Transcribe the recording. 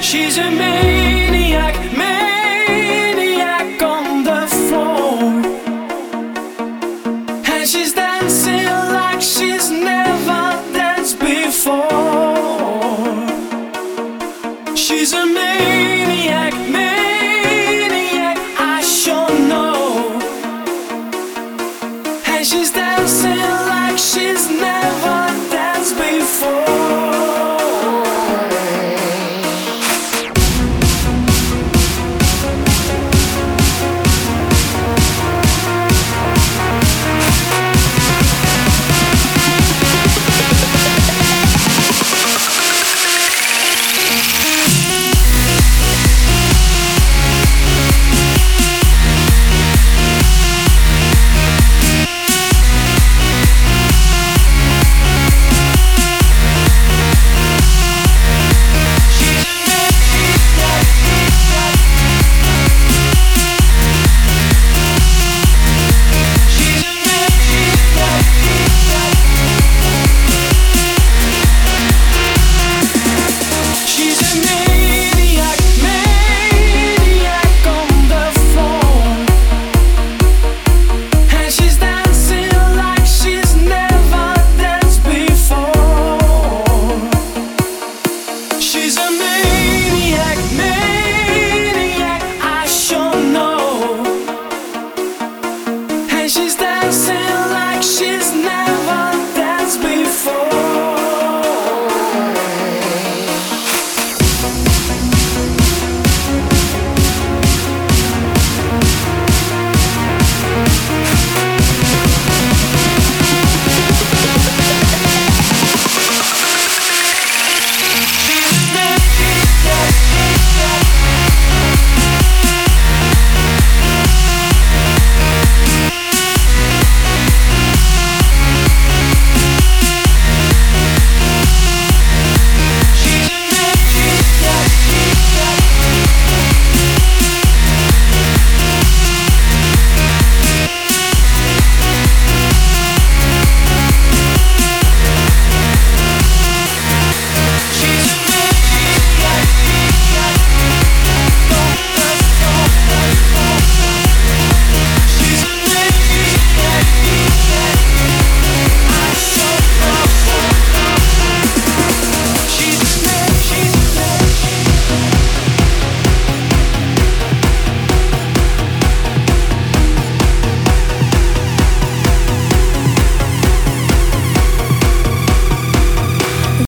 She's a maniac, maniac on the floor. And she's dancing like she's never danced before. She's a maniac, maniac, I sure know. And she's dancing like she's never danced before. She's a maniac.